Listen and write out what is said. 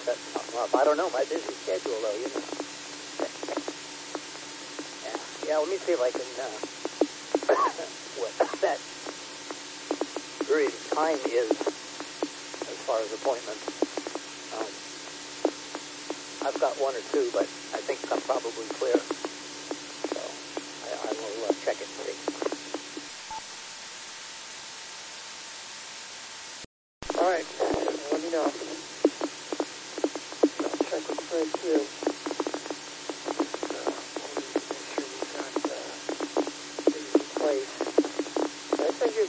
set something up. I don't know, my busy schedule, though, you know. Yeah, let me see if I can, what that period of time is as far as appointments. I've got one or two, but I think I'm probably clear. So I will check it and see. All right, let me know.